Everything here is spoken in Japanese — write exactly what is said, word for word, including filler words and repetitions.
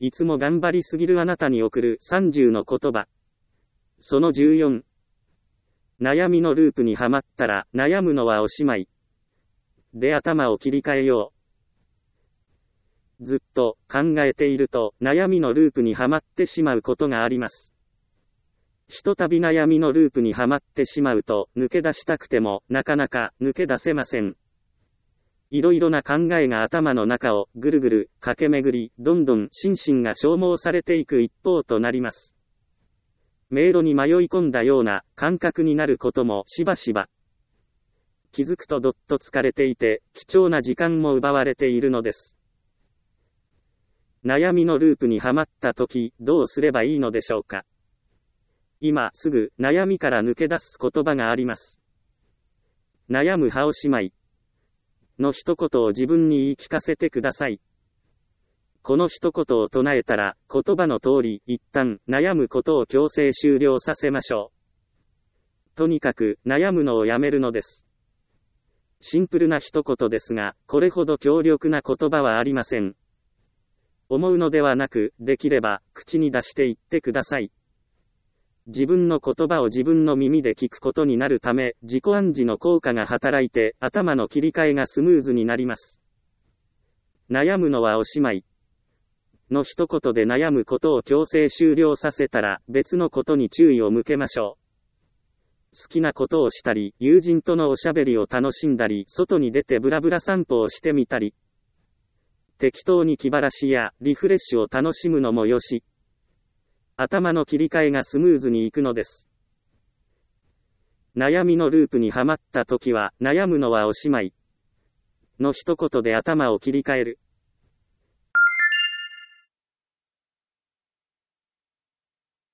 いつも頑張りすぎるあなたに送るさんじゅうの言葉。そのじゅうよん。悩みのループにはまったら悩むのはおしまい。で頭を切り替えよう。ずっと考えていると悩みのループにはまってしまうことがあります。ひとたび悩みのループにはまってしまうと抜け出したくてもなかなか抜け出せません。いろいろな考えが頭の中をぐるぐる駆け巡り、どんどん心身が消耗されていく一方となります。迷路に迷い込んだような感覚になることもしばしば。気づくとどっと疲れていて貴重な時間も奪われているのです。悩みのループにはまった時どうすればいいのでしょうか。今すぐ悩みから抜け出す言葉があります。悩む葉おしまいの一言を自分に言い聞かせてください。この一言を唱えたら言葉の通り一旦悩むことを強制終了させましょう。とにかく悩むのをやめるのです。シンプルな一言ですが、これほど強力な言葉はありません。思うのではなく、できれば口に出して言ってください。自分の言葉を自分の耳で聞くことになるため、自己暗示の効果が働いて、頭の切り替えがスムーズになります。悩むのはおしまい。の一言で悩むことを強制終了させたら、別のことに注意を向けましょう。好きなことをしたり、友人とのおしゃべりを楽しんだり、外に出てブラブラ散歩をしてみたり、適当に気晴らしやリフレッシュを楽しむのもよし。頭の切り替えがスムーズにいくのです。悩みのループにはまった時は、悩むのはおしまい。の一言で頭を切り替える。